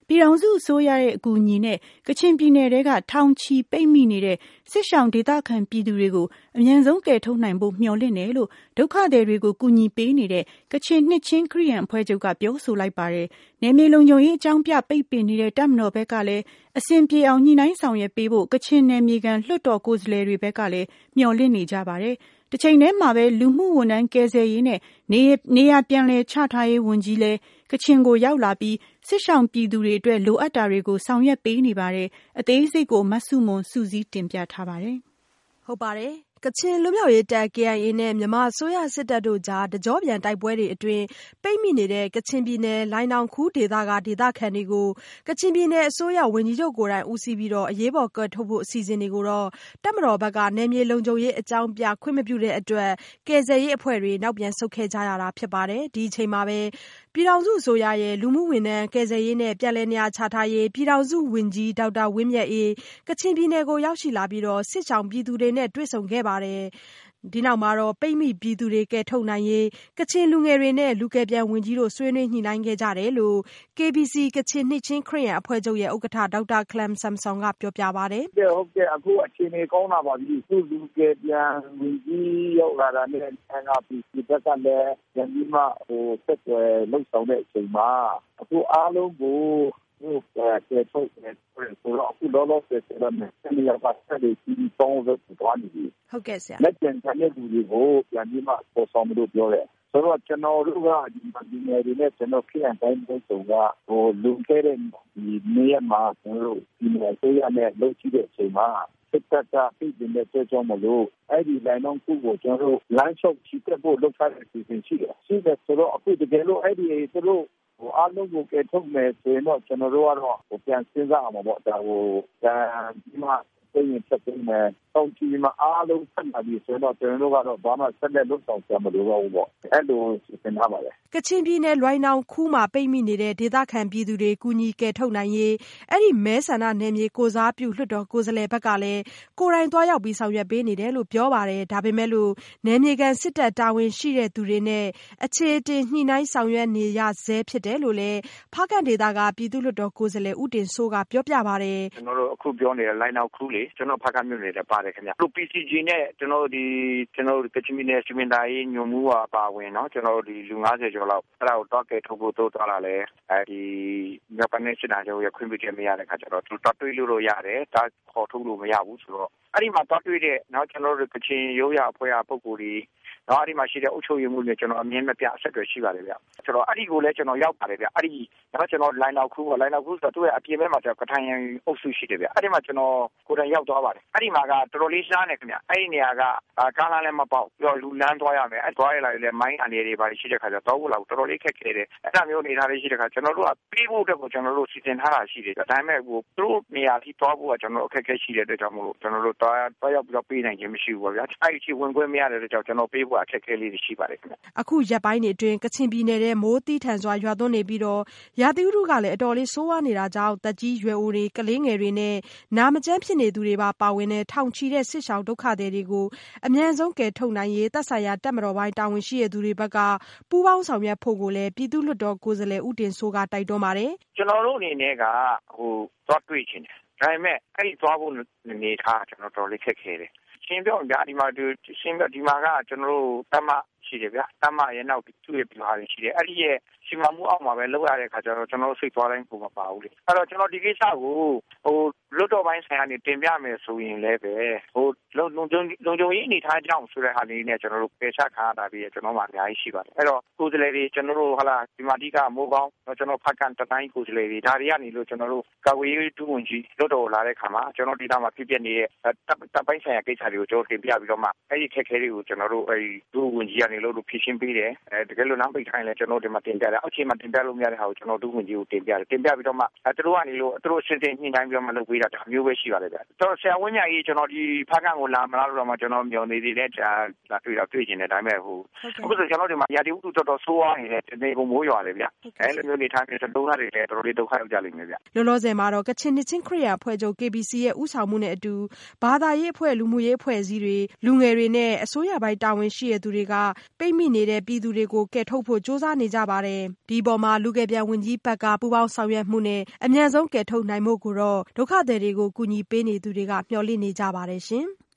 ပြည်ထောင်စုအစိုးရရဲ့အကူအညီနဲ့ကချင်ပြည်နယ်ထဲကထောင်ချီပိတ်မိနေတဲ့စစ်ရှောင်ဒေသခံပြည်သူတွေကိုအမြန်ဆုံးကယ်ထုတ်နိုင်ဖို့မျှော်လင့်တယ်လို့ဒုက္ခသည်တွေကိုကူညီပေးနေတဲ့ကချင်နှစ်ချင်းခရစ်ယာန်အဖွဲ့ချုပ်ကပြောဆိုလိုက်ပါတယ်။နယ်မြေလုံခြုံရေးအကြောင်းပြပိတ်ပင်နေတဲ့တပ်မတော်ဘက်ကလည်းအဆင်ပြေအောင်ညှိနှိုင်းဆောင်ရွက်ပေးဖို့ကချင်နယ်မြေခံလွှတ်တော်ကိုယ်စားလှယ်တွေဘက်ကလည်းမျှော်လင့်နေကြပါတယ်။တစ်ချိန်တည်းမှာပဲလူမှုဝန်ထမ်းကယ်ဆယ်ရေးနဲ့နေရာပြန်လည်ချထားရေးဝန်ကြီးလည်းကချင်ကိုရောက်လာပြီးစစ်ရှောင်ပြည်သူတွေအတွက်လိုအပ်တာတွေကိုဆောင်ရွက်ပေးနေပါတယ်။အသေးစိတ်ကိုမဆုမွန်စုစည်းတင်ပြထားပါတယ်။ဟုတ်ပါတယ်။ကချင်လွတ်မြောက်ရေးတပ် KIA နဲ့မြန်မာအစိုးရစစ်တပ်တို့ကြားတကြောပြန်တိုက်ပွဲတွေအတွင်းပိတ်မိနေတဲ့ကချင်ပြည်နယ်လိုင်နောင်ခူးဒေသကဒေသခံတွေကိုကချင်ပြည်နယ်အစိုးရဝန်ကြီးချုပ်ကိုယ်တိုင်ဦးစီးပြီးအရေးပေါ်ကယ်ထုတ်ဖို့အစီအစဉ်တွေကိုတော့တပ်မတော်ဘက်ကနယ်မြေလုံခြုံရေးအကြောင်းပြခွင့်မပြုတဲ့အတွက်ကယ်ဆယ်ရေးအဖွဲ့တွေနောက်ပြန်ဆုတ်ခဲ့ကြရတာဖြစ်ပါတယ်။ဒီအချိန်မှာပဲပြည်ထောင်စုအစိုးရရဲ့လူမှုဝန်ထမ်းကယ်ဆယ်ရေးနဲ့ပြန်လည်နေရာချထားရေးပြည်ထောင်စုဝန်ကြီးဒေါက်တာဝင်းမြတ်အေးကချင်ပြည်နယ်ကိုရောက်ရှိလာပြီးစစ်ရှောင်ပြည်သူတွေနဲ့တွေ့ဆုံခဲ့ပါတယ်။ဒီနောက်မှာတော့ပိတ်မိပြည်သူတွေကယ်ထုတ်နိုင်ရေးကချင်လူငယ်တွေနဲ့လူကယ်ပြန်ဝန်ကြီးတို့ဆွေးနွေးညှိနှိုင်းခဲ့ကြတယ်လို့ KBC ကချင်နှစ်ချင်းခရစ်ယာန်အဖွဲ့ချုပ်ရဲ့ဥက္ကဋ္ဌဒေါက်တာခလမ်ဆမ်ဆွန်ကပြောပြပါတယ်။ဟုတ်ကဲ့အခုအခြေအနေကောင်းလာပါပြီ။သူလူကယ်ပြန်ဝန်ကြီးရောက်လာတာနဲ့ NRPC ဘက်ကလည်းပြန်ပြီးမှဆက်သွယ်လှုပ်ဆောင်တဲ့အချိန်မှာအခုအားလုံးကိုကယ်ထုတ်တယ်ဆိုတော့အခုလောလောဆယ်ဆိုတော့ဆက်ရပါဆက်ပြီးတောင်းလို့သွားနေပြီဟုတ်ကဲ့ဆရာလက်ကျန်တဲ့လူတွေကိုပြန်ပြီးမှပေါ်ဆောင်လို့ပြောတယ်ဆိုတော့ကျွန်တော်တို့ကဒီနယ်တွေနဲ့ကျွန်တော်ခရိုင်တိုင်းပုံစံကလူခဲ့တဲ့ဒီနေရာမှာကျွန်တော်တို့ဒီနယ်ဆိုရနဲ့လုပ်ကြည့်တဲ့အချိန်မှာစစ်တပ်ကပြည်နေတဲ့ကြောင့်မလို့အဲ့ဒီလိုင်းလုံးခုကိုကျွန်တော်တို့လမ်းလျှောက်ချစ်တဲ့ဖို့လုပ်ထားတဲ့အစီအစဉ်ရှိတယ်ရှိတယ်ဆိုတော့အခုတကယ်လို့အဲ့ဒီသူတို့အားလုံးကိုကယ်ထုတ်မယ်ဆိုရင်တော့ကျွန်တော်တို့ကတော့ပြန်စဉ်းစားအောင်ပေါ့ဒါကိုဒီမှာပြင်ချက်ပြင်မယ်တောင်းကြည့်မှာအားလုံးဆက်လာပြီးဆိုတော့ကျွန်တော်တို့ကတော့ဘာမှဆက်လက်လုပ်ဆောင်ကြမလို့တော့ဘူးပေါ့အဲ့လိုစဉ်းစားပါလေကချင်ပြည်နယ်လွိုင်နောင်ခူးမှာပိတ်မိနေတဲ့ဒေသခံပြည်သူတွေကူညီကယ်ထုတ်နိုင်ရေးအဲ့ဒီမဲဆန္ဒနယ်မြေကိုစားပြုလွှတ်တော်ကိုယ်စားလှယ်ဘက်ကလည်းကိုယ်တိုင်သွားရောက်ပြီးဆောင်ရွက်ပေးနေတယ်လို့ပြောပါတယ်ဒါပေမဲ့လို့နယ်မြေခံစစ်တပ်တာဝန်ရှိတဲ့သူတွေနဲ့အခြေတင်ညှိနှိုင်းဆောင်ရွက်နေရဆဲဖြစ်တယ်လို့လည်းဖားကန့်ဒေသကပြည်သူ့လွှတ်တော်ကိုယ်စားလှယ်ဦးတင်စိုးကပြောပြပါတယ်ကျွန်တော်တို့အခုပြောနေတဲ့လိုင်နောင်ခူးလေကျွန်တော်ဖားကန့်မြို့နယ်ထဲပါတယ်ခင်ဗျလို့ PCG နဲ့ကျွန်တော်ကချင်ပြည်နယ်စီမံတိုင်းညွန်မှုပါပါဝင်เนาะကျွန်တော်ဒီလူ90ကျော်လောက်အဲ့ဒါကိုတော့ကဲထုတ်ဖို့တော့သွားလာလဲအဲဒီမြောက်ပိုင်းစစ်တာချုပ်ရခွင့်ပြုချက်မရတဲ့ခါကျတော့သူတော့တွေးလို့ရတယ်ဒါခေါ်ထုတ်လို့မရဘူးဆိုတော့အဲ့ဒီမှာတော့တွေးတဲ့เนาะကျွန်တော်တို့ကချင်ရိုးရအဖွဲ့အပုံကိုယ်ကြီးနော်အဲ့ဒီမှာရှိတဲ့အုပ်ချုပ်ရေးမှုတွေကျွန်တော်အမြင်မပြအဆက်အသွယ်ရှိပါတယ်ဗျကျွန်တော်အဲ့ဒီကိုလည်းကျွန်တော်ရောက်ပါတယ်ဗျအဲ့ဒီတော့ကျွန်တော်လိုင်နောက်ခူးဆိုတော့သူ့ရဲ့အပြင်ဘက်မှာကျတော့ကထိုင်အုပ်စုရှိတယ်ဗျအဲ့ဒီမှာကျွန်တော်ကိုယ်တိုင်ရောက်သွားပါတယ်အဲ့ဒီမှာကတော်တော်လေးရှားနေခင်ဗျအဲ့ဒီနေရာကကားလမ်းလည်းမပေါက်ပြီးတော့လူလမ်းသွားရမယ်အဲ့သွားရလာလည်းမိုင်းအနေတွေပါရှိတဲ့ခါကျတော့တော်တော်လေးခက်ခဲတယ်အဲ့ဒါမျိုးနေထားလေးရှိတဲ့ခါကျွန်တော်တို့ကပြီးဖို့အတွက်ကိုကျွန်တော်တို့စီစဉ်ထားတာရှိတယ်ဒါပေမဲ့ဟိုသူတို့နေရာထိသွားဖို့ကကျွန်တော်အခက်အခဲရှိတဲ့အတွက်ကြောင့်မို့လို့ကျွန်တော်တို့သွားရောက်ပြီးတော့ပေးနိုင်ခြင်းမရှိဘူးပေါ့ဗျာအဲ့ဒီဝင်ခွင့်မရတဲ့အတွက်ကြောင့်ကျွန်တော်ပေးဖို့အခက်အခဲလေးတွေရှိပါတယ်ခင်ဗျအခုရက်ပိုင်းတွေအတွင်းကချင်ပြည်နယ်ထဲမိုးတီးထန်စွာရွာသွန်းနေပြီးတော့ရာသီဥတုကလည်းအတော်လေးဆိုးဝါးနေတာကြောင့်တက်ကြီးရွယ်အိုတွေကလေးငယ်တွေနဲ့နာမကျန်းဖြစ်နေသူတွေပါဝင်တဲ့ထောင်ချီတဲ့စစ်ရှောင်ဒုက္ခသည်တွေကိုအမြန်ဆုံးကယ်ထုတ်နိုင်ရေးသက်ဆိုင်ရာတပ်မတော်ပိုင်းတာဝန်ရှိတဲ့သူတွေဘက်ကပူးပေါင်းဆောင်ရွက်ဖို့ကိုလည်းပြည်သူ့လွှတ်တော်ကိုယ်စားလှယ်ဦးတင်စိုးကတိုက်တွန်းပါတယ်ကျွန်တော်တို့အနေနဲ့ကသွားတွေ့ချင်တယ်ဒါပေမဲ့အဲ့ဒီသွားဖို့နေထားကျွန်တော်တော်လေးခက်ခဲတယ်ရှင်းပြောဗျာဒီမှာဒီမှာကကျွန်တော်တို့တမရှိတယ်ဗျာတမရဲ့နောက်သူ့ရဲ့ပြားရရှိတယ်အဲ့ဒီရဲ့စီမံမှုအောက်မှာပဲလောက်ရတဲ့ခါကျတော့ကျွန်တော်စိတ်သွားတိုင်းပုံမပါဘူးလေအဲ့တော့ကျွန်တော်ဒီကိစ္စကိုလွတ်တော်ပိုင်းဆိုင်ရာနေတင်ပြမယ်ဆိုရင်လည်းပဲလုံခြုံရေးအနေထားကြောင့်ဆိုတဲ့ဟာလေးနဲ့ကျွန်တော်တို့ပေချခါတာပြီးကျွန်တော်မှအများကြီးရှိပါတယ်အဲ့တော့ကိုယ်စားလှယ်တွေကျွန်တော်တို့ဟာလာဒီမာတိကမိုးကောင်းကျွန်တော်ဖတ်ကန်တတိုင်းကိုယ်စားလှယ်တွေဒါတွေကနေလို့ကျွန်တော်တို့ကာဝေးတူးဝင်ကြီးလွတ်တော်လာတဲ့ခါမှာကျွန်တော်ဒီသားမှာဖြစ်နေတဲ့တပ်ပိုင်းဆိုင်ရာကိစ္စတွေကိုကျွန်တော်တင်ပြပြီးတော့မှအဲ့ဒီခက်ခဲတွေကိုကျွန်တော်တို့အဲ့ဒီတူးဝင်ကြီးကနေလို့ဖြည့်ရှင်းပေးတယ်တကယ်လို့နောက်ပိတ်ထိုင်လဲကျွန်တော်ဒီမှာတင်ပြတယ်အောက်ခြေမှာတင်ပြလို့မရတဲ့ဟာကိုကျွန်တော်တူးဝင်ကြီးကိုတင်ပြပြီးတော့မှသူတို့ကနေလို့သူတို့စင်တင်ညှိနှိုင်းပြီးတော့မှလုပ်ပေးတာဒါမျိုးပဲရှိပါတယ်ဗျတော်ဆရာဝင်းမြတ်ကြီးကျွန်တော်ဒီဖားကန့်ကိုလာမလားလို့တော့မှကျွန်တော်မျှော်နေသေးတယ်လာတွေ့ကျင်တယ်ဒါပေမဲ့အခုဆိုကျွန်တော်ဒီမှာရာသီဥတုတော်တော်ဆိုးဝါးနေတယ်ဒီကုမိုးရွာတယ်ဗျအဲ့လိုမျိုးနေထားပြီးတော့ဒုက္ခတွေလည်းတော်တော်လေးဒုက္ခရောက်ကြလိမ့်မယ်ဗျလောလောဆယ်မှာတော့ကချင်နှစ်ချင်းခရစ်ယာန်အဖွဲ့ချုပ် KBC ရဲ့ဥဆောင်မှုနဲ့အတူဘာသာရေးအဖွဲ့လူမှုရေးအဖွဲ့အစည်းတွေလူငယ်တွေနဲ့အစိုးရပိုင်းတာဝန်ရှိတဲ့သူတွေကပိတ်မိနေတဲ့ပြည်သူတွေကိုကယ်ထုတ်ဖို့ကြိုးစားနေကြပါတယ်။ဒီအပေါ်မှာလူကယ်ပြန်ဝန်ကြီးဘက်ကပူးပေါင်းဆောင်ရွက်မှုနဲ့အမြန်ဆုံးကယ်ထုတ်နိုင်ဖို့ကိုတော့ဒုက္ခသည်တွေကိုကူညီပေးနေသူတွေကမျှော်လင့်နေကြပါတယ်ရှင်။